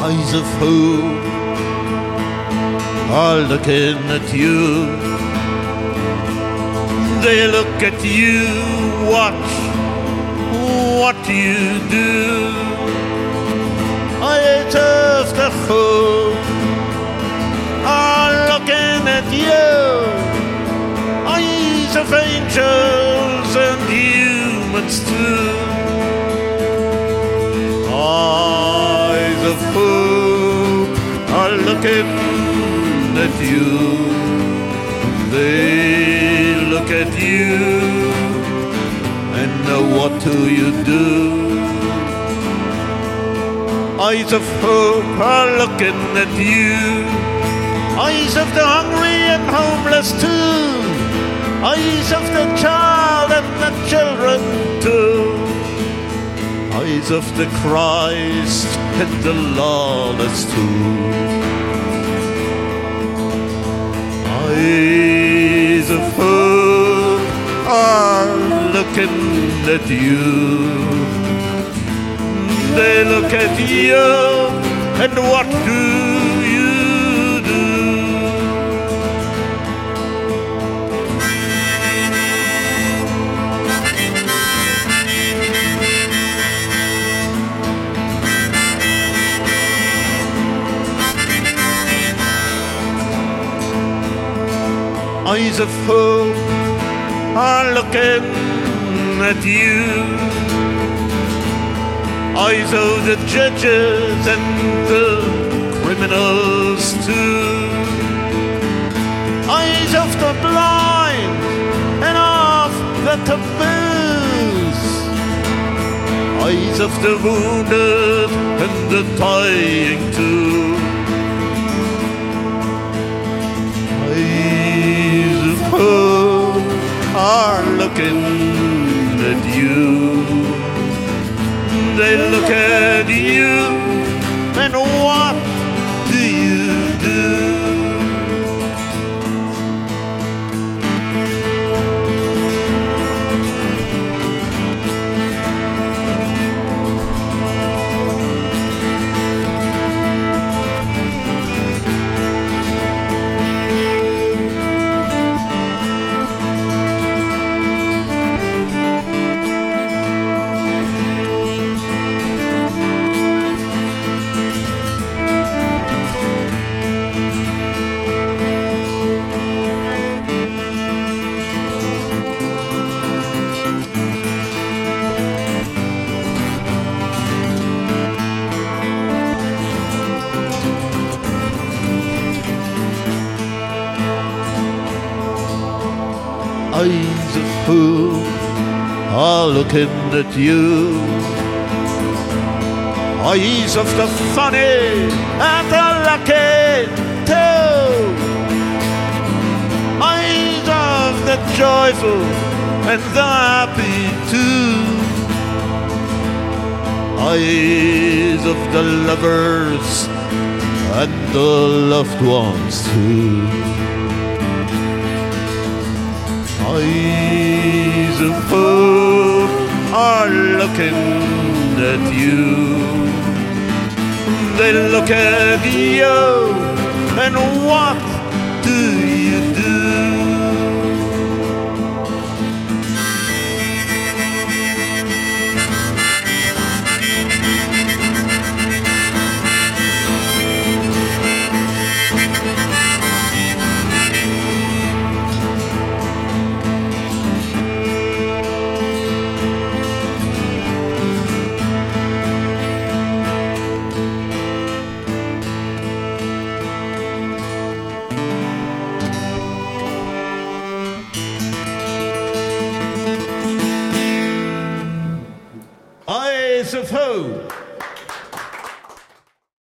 eyes of hope are looking at you. They look at you, watch what you do. Eyes of the hope are looking at you. Eyes of angels and humans too. Eyes of hope are looking at you. They look at you and know what do you do. Eyes of hope are looking at you. Eyes of the hungry and homeless too. Eyes of the child and the children too. Eyes of the Christ and the lawless too. Eyes of hope are looking at you. They look at you, and what do you do? Eyes of hope are looking at you. Eyes of the judges and the criminals too. Eyes of the blind and of the taboos. Eyes of the wounded and the dying too. Eyes of hope are looking at you. They look at you, and what do you do? Eyes of hope are looking at you. Eyes of the funny and the lucky too. Eyes of the joyful and the happy too. Eyes of the lovers and the loved ones too. Eyes of hope are looking at you. They look at you, and what do